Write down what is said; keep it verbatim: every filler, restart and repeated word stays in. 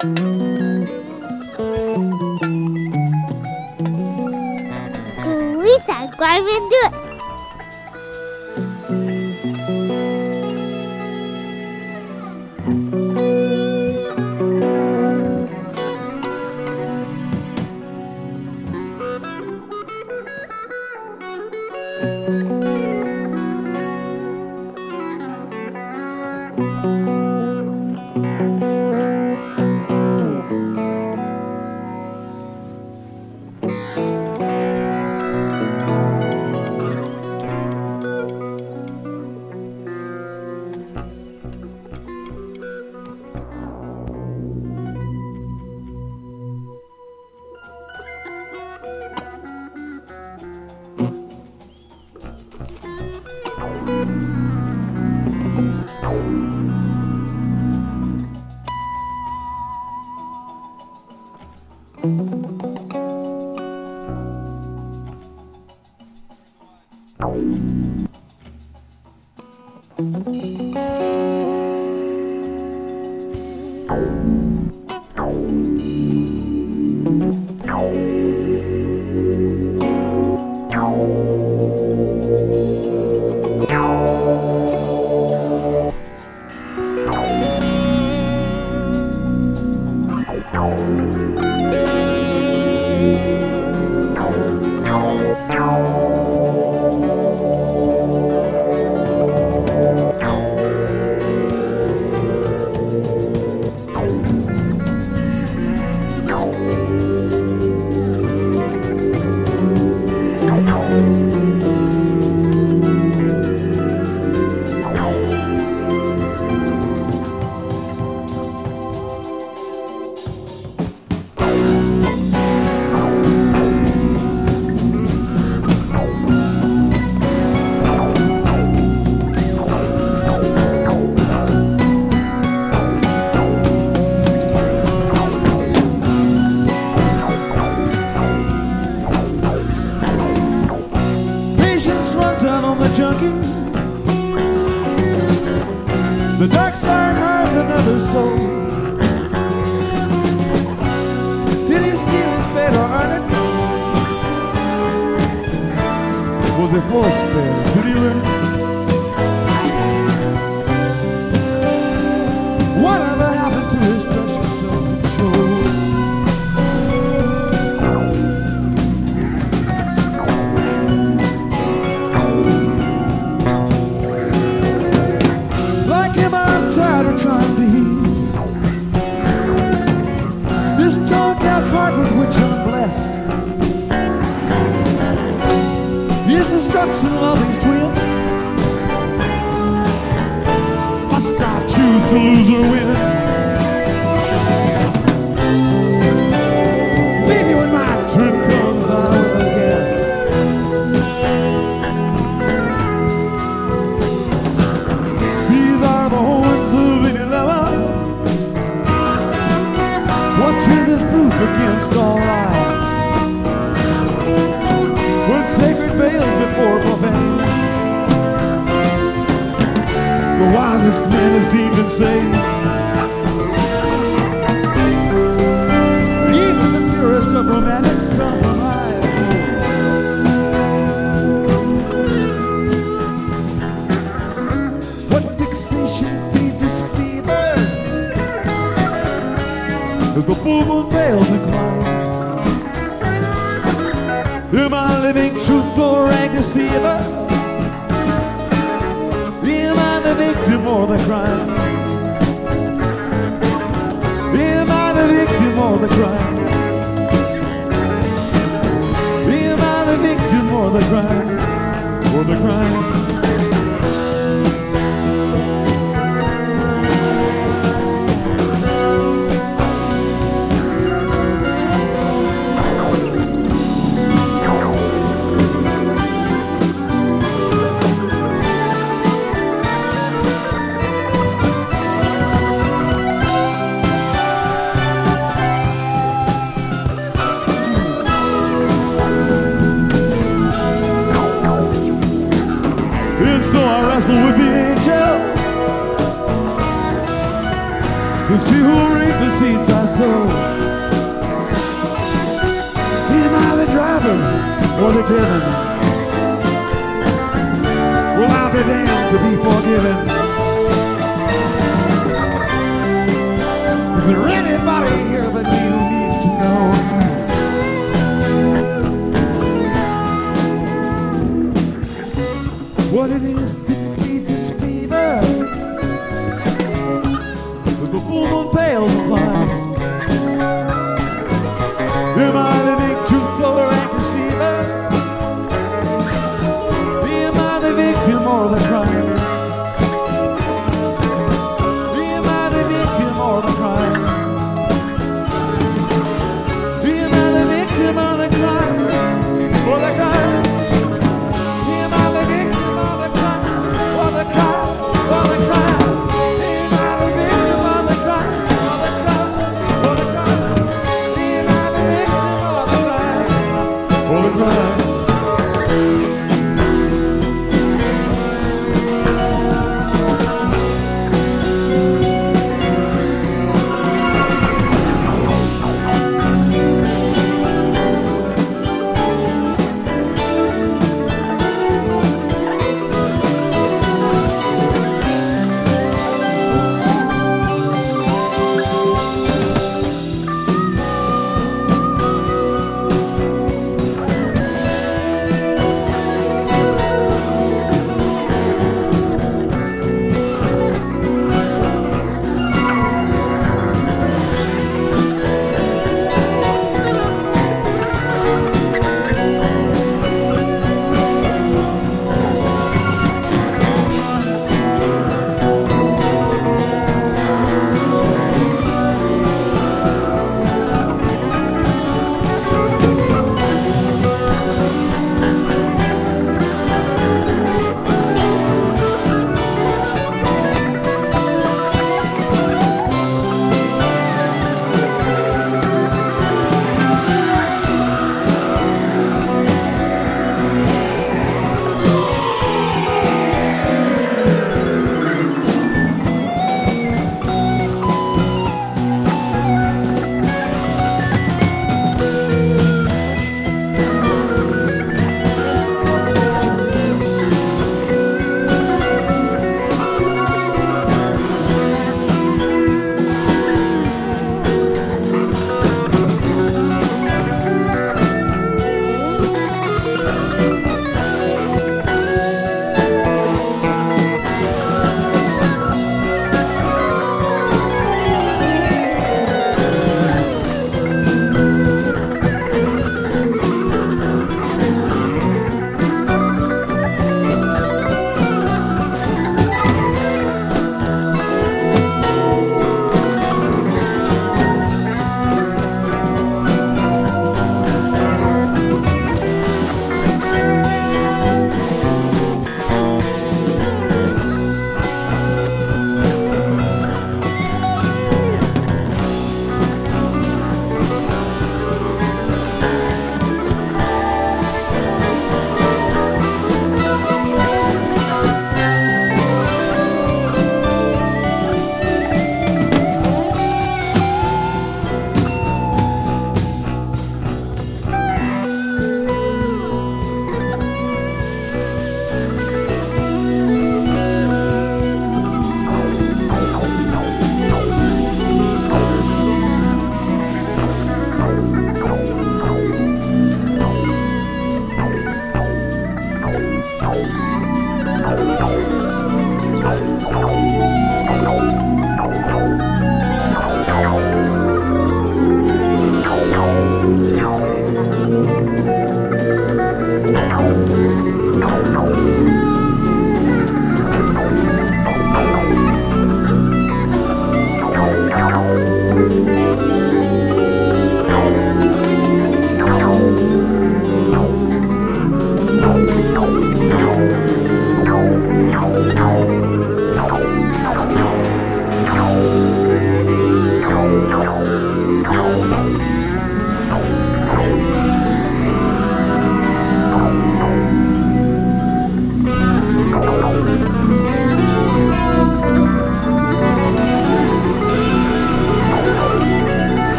Cúi sáng quay bên được. The dark side has another soul. Did he steal his fate or earn it? Was it force-fed? Did he learn it? Whatever happened to his precious self-control? Like him, I'm tired of trying to heal this torn-out heart with which I'm blessed. Is destruction of his twin? Must I choose to lose or win? Maybe when my turn comes, I will guess. These are the horns of any lover. What truth is proof against all lies? When sacred fails before profane, the wisest man is deemed insane. Even the purest of romantics compromise. What fixation feeds this fever as the full moon veils and climbs? Am I living truth or a deceiver? Am I the victim or the crime? Am I the victim or the crime? Am I the victim or the crime? Or the crime? So I wrestle with the angels to see who reap the seeds I sow. or the driven will lie there down to be forgiven.